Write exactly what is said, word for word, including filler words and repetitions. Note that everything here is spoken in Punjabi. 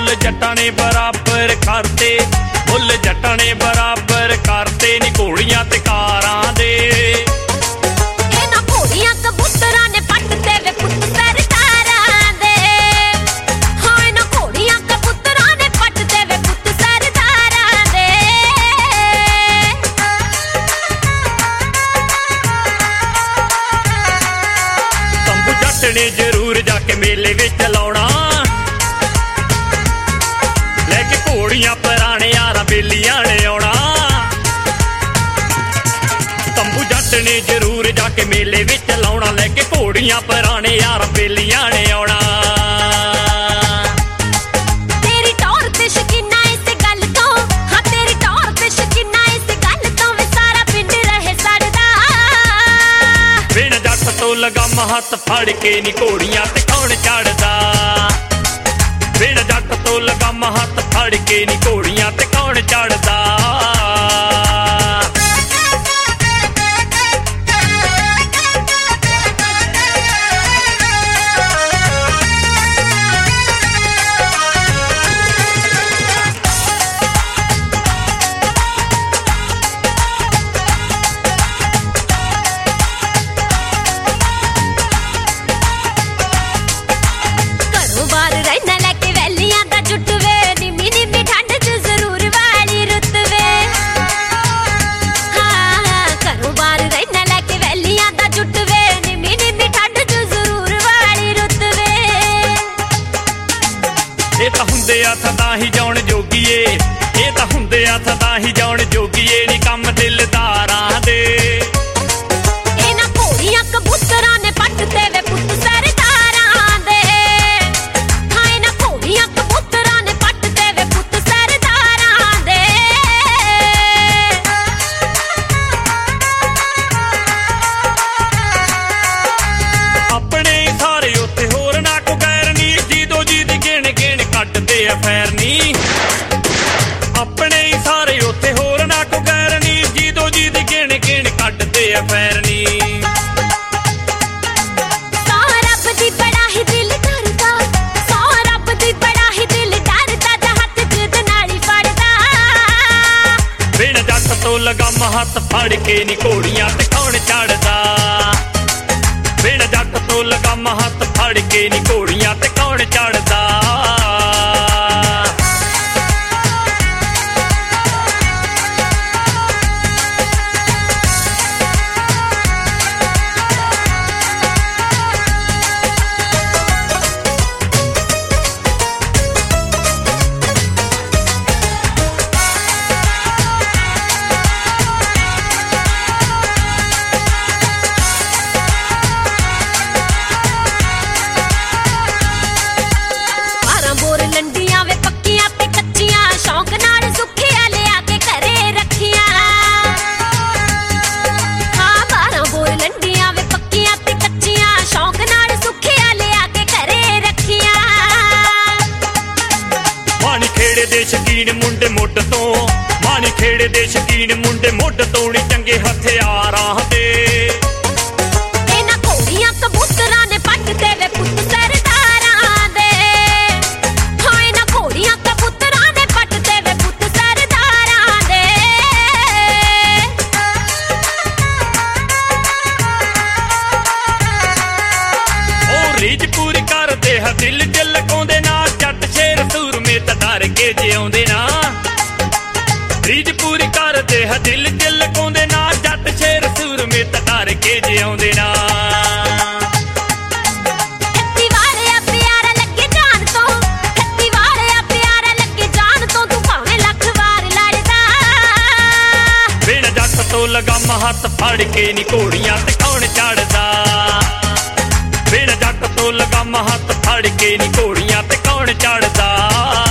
ਮੁੱਲ ਜੱਟਾਂ ਨੇ ਬਰਾਬਰ ਕਰਤੇ, ਮੁੱਲ ਜੱਟਾਂ ਨੇ ਬਰਾਬਰ ਕਰਤੇ ਨੀ ਘੋੜੀਆਂ ਤੇ ਕਾਰਾਂ ਦੇ। ਇਹਨਾਂ ਘੋੜੀਆਂ ਕਬੂਤਰਾਂ ਨੇ ਪੱਟ ਤੇ ਵੇ ਪੁੱਤ ਸਰਦਾਰਾਂ ਦੇ। ਹਾਂ ਇਹਨਾਂ ਘੋੜੀਆਂ ਕਬੂਤਰਾਂ ਨੇ ਪੱਟ ਤੇ ਵੇ ਪੁੱਤ ਸਰਦਾਰਾਂ ਦੇ। ਤੰਬੂ ਜੱਟ ਨੇ ਜ਼ਰੂਰ ਜਾ ਕੇ ਮੇਲੇ ਵਿੱਚ ਲਾਉਣਾ, ਲੈ ਕੇ ਘੋੜੀਆਂ ਪੁਰਾਣੇ ਯਾਰਾਂ ਬੇਲੀਆਂ ਨੇ ਆਉਣਾ। ਤੰਬੂ ਜੱਟ ਨੇ ਜ਼ਰੂਰ ਜਾ ਕੇ ਮੇਲੇ ਵਿੱਚ ਲਾਉਣਾ, ਲੈ ਕੇ ਘੋੜੀਆਂ ਪੁਰਾਣੇ ਯਾਰਾਂ ਬੇਲੀਆਂ ਨੇ ਆਉਣਾ। ਤੇਰੀ ਟੌਰ ਤੇ ਸ਼ਕੀਨਾ ਇਸ ਗੱਲ ਤੋਂ, ਹਾਂ ਤੇਰੀ ਟੌਰ ਤੇ ਸ਼ਕੀਨਾ ਇਸ ਗੱਲ ਤੋਂ ਵੇ ਸਾਰਾ ਪਿੰਡ ਰਹੇ ਸੜਦਾ। ਬਿਨ ਜੱਟ ਤੋਂ ਲਗਾਮ ਹੱਥ ਫੜ ਕੇ ਨੀ ਘੋੜੀਆਂ ਤੇ ਕੌਣ ਚੜਦਾ। ਬਿਨ ਜੱਟ ਤੋਂ ਲਗਾਮ ਹੱਥ ਫੜ ਕੇ ਨੀ ਘੋੜੀਆਂ ਤੇ ਕੌਣ ਚੜਦਾ। ਘਰੋਂ ਬਾਹਰ ਰਹਿਣਾ ਲੈ ਕੇ ਵੈਲੀਆਂ ਦਾ ਜੁੱਟ ਵੇ, ਨਿੰਮੀ ਨਿੰਮੀ ਠੰਡ ਚ ਜ਼ਰੂਰ ਵਾਲੀ ਰੁੱਤ ਵੇ। ਹਾਂ ਘਰੋਂ ਬਾਹਰ ਰਹਿਣਾ ਲੈ ਕੇ ਵੈਲੀਆਂ ਦਾ ਜੁੱਟ ਵੇ, ਨਿੰਮੀ ਨਿੰਮੀ ਠੰਡ ਚ ਜ਼ਰੂਰ ਵਾਲੀ ਰੁੱਤ ਵੇ। ਇਹ ਤਾਂ ਹੁੰਦੇ ਆ ਸਦਾ ਹੀ ਜਾਣ ਜੋਗੀਏ, ਇਹ ਤਾਂ ਹੁੰਦੇ ਆ ਸਦਾ ਹੀ ਜਾਣ ਜੋਗੀਏ ਨੀ ਕੰਮ ਦਿਲਦਾਰਾਂ ਦੇ। ਇਹਨਾਂ ਘੋੜੀਆਂ ਕਬੂਤਰਾਂ ਨੇ ਪੱਟ ਤੇ ਵੇ ਪੁੱਤ ਸਰਦਾਰਾਂ ਦੇ। ਹਾਂ ਇਹਨਾਂ ਘੋੜੀਆਂ ਕਬੂਤਰਾਂ ਨੇ ਪੱਟ ਤੇ ਵੇ ਪੁੱਤ ਸਰਦਾਰਾਂ ਦੇ। ਆਪਣੇ ਹੀ ਸਾਰੇ ਉੱਥੇ ਹੋਰ ਨਾ ਕੋ ਗੈਰ ਨੀ, ਜੀਦੋ ਜੀਦ ਗਿਣ ਗਿਣ ਕੱਟਦੇ ਆ ਫੈਰ ਨੀ। ਆਪਣੇ ਹੀ ਸਾਰੇ ਉੱਥੇ ਹੋਰ ਨਾ ਕੋ ਗੈਰ ਨੀ, ਜੀਦੋ ਜੀਦ ਗਿਣ ਗਿਣ ਕੱਟਦੇ ਆ ਫੈਰ ਨੀ। ਸੌ ਰੱਬ ਦੀ ਬੜਾ ਹੀ ਦਿਲ ਡਰਦਾ, ਸੌ ਰੱਬ ਦੀ ਬੜਾ ਹੀ ਦਿਲ ਡਰਦਾ, ਜਾਂ ਹੱਥ ਜਿੱਦ ਨਾਲ ਹੀ ਫੜਦਾ। ਬਿਨ ਜੱਟ ਤੋਂ ਲਗਾਮ ਹੱਥ ਫੜ ਕੇ ਨੀ ਘੋੜੀਆਂ ਤੇ ਕੌਣ ਚੜਦਾ। ਬਿਨ ਜੱਟ ਤੋਂ ਲਗਾਮ ਹੱਥ ਫੜ ਕੇ ਨੀ ਘੋੜੀਆਂ ਤੇ ਕੌਣ ਚੜਦਾ। ਬਾਰਾਂ ਬੋਰ ਲੰਡੀਆਂ ਵੇ ਪੱਕੀਆਂ ਤੇ ਕੱਚੀਆਂ, ਸ਼ੌਂਕ ਨਾਲ ਸੁੱਖੀਆਂ ਲਿਆ ਕੇ ਘਰੇ ਰੱਖੀਆਂ। ਹਾਂ ਬਾਰਾਂ ਬੋਰ ਲੰਡੀਆਂ ਵੇ ਪੱਕੀਆਂ ਤੇ ਕੱਚੀਆਂ, ਸ਼ੌਂਕ ਨਾਲ ਸੁੱਖੀਆਂ ਲਿਆ ਕੇ ਘਰੇ ਰੱਖੀਆਂ। ਮਾਣੀ ਖੇੜੇ ਦੇ ਸ਼ਕੀਨ ਮੁੰਡੇ ਮੁੱਢ ਤੋਂ, ਮਾਣੀ ਖੇੜੇ ਦੇ ਸ਼ਕੀਨ ਮੁੰਡੇ ਮੁੱਢ ਤੋਂ ਨੀ ਚੰਗੇ ਹਥਿਆਰਾਂ ਦੇ। ਇਹਨਾਂ ਘੋੜੀਆਂ ਕਬੂਤਰਾਂ ਨੇ ਪੱਟ ਤੇ ਵੇ ਪੁੱਤ ਸਰਦਾਰਾਂ ਦੇ। ਹਾਂ ਇਹਨਾਂ ਘੋੜੀਆਂ ਕਬੂਤਰਾਂ ਨੇ ਪੱਟ ਤੇ ਵੇ ਪੁੱਤ ਸਰਦਾਰਾਂ ਦੇ। ਉਹ ਰੀਝ ਪੂਰੀ ਕਰਦੇ ਹਾ ਦਿਲ ਚ ਲਗਾਉਂਦੇ ਨਾ, ਜੱਟ ਸ਼ੇਰ ਸੂਰਮੇ ਤਾਂ ਡਰ ਕੇ ਜਿਉਂਦੇ ਨਾ। ਰੀਝ ਪੂਰੀ ਕਰਦੇ ਹਾ ਦਿਲ ਚ ਲਗਾਉਂਦੇ ਨਾ, ਜੱਟ ਸ਼ੇਰ ਸੂਰਮੇ ਤਾਂ ਡਰ ਕੇ ਜਿਉਂਦੇ ਨਾ। ਖੱਤੀ ਵਾਲਿਆ ਪਿਆਰਾ ਲੱਗੇ ਜਾਨ ਤੋਂ, ਖੱਤੀ ਵਾਲਿਆ ਪਿਆਰਾ ਲੱਗੇ ਜਾਨ ਤੋਂ, ਤੂੰ ਭਾਵੇਂ ਲੱਖ ਵਾਰ ਲੜਦਾ। ਬਿਨ ਜੱਟ ਤੋਂ ਲਗਾਮ ਹੱਥ ਫੜ ਕੇ ਨੀ ਘੋੜੀਆਂ ਤੇ ਕੌਣ ਚੜਦਾ। ਬਿਨ ਜੱਟ ਤੋਂ ਲਗਾਮ ਹੱਥ ਫੜ ਕੇ ਨੀ ਘੋੜੀਆਂ ਤੇ ਕੌਣ ਚੜਦਾ।